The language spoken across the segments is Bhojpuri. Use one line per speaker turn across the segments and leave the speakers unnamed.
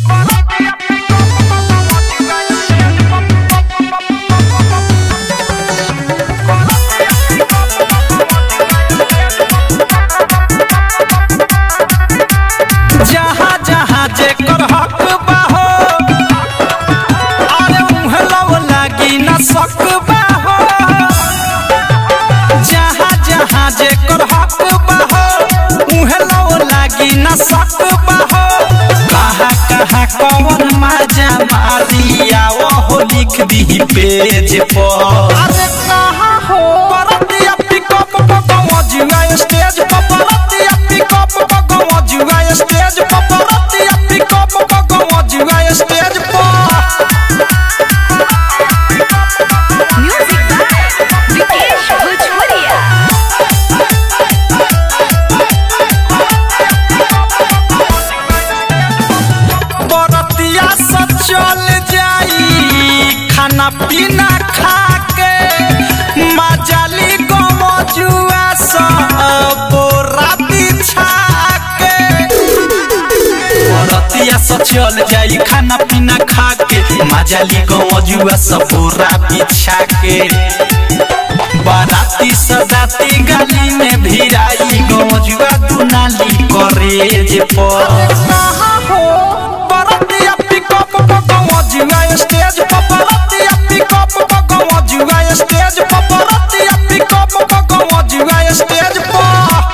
कौन मजा मारिया वो लिख दी पेज पर।
अरे कहाँ हो
बरतिया पिकअप पगमजुआ स्टेज पर, बरतिया पिकअप पगमजुआ स्टेज पर, बरतिया पिकअप पगमजुआ स्टेज पर।
Music by Vikesh Bhojpuriya.
बरतिया सब चल जाई खाना पीना खा के, मजाली गमजुआ सब राती छा के। बरतिया सब चल जाई खाना पीना खा के, मजाली गमजुआ सब राती छा के। बाराती सदाती गली में भिराई गमजुआ दुनाली करेज पर।
कहाँ हो
बरतिया पिकअप पगमजुआ स्टेज पर, बरतिया पिकअप पगमजुआ स्टेज पर, बरतिया पिकअप पगमजुआ स्टेज पर।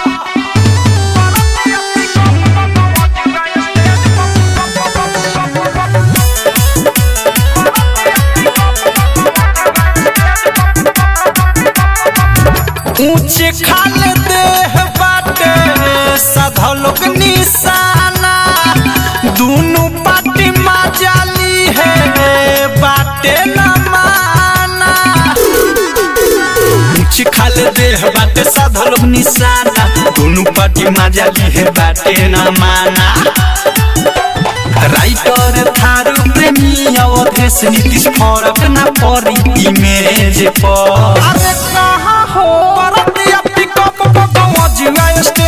ऊंचे खाल देह बाटे सधलोक निशाना, दोनों पार्टी मजाली है बाटे न माना। ऊंचे खाल देह बाटे सधलोक निशाना, दोनों पार्टी मजाली है बाटे न माना। राइटर थारू प्रेमी अवधेश नीतीश फरक न पड़ी इमेज पर।
अरे कहाँ हो
बरतिया पिकअप पगमजुआ स्टेज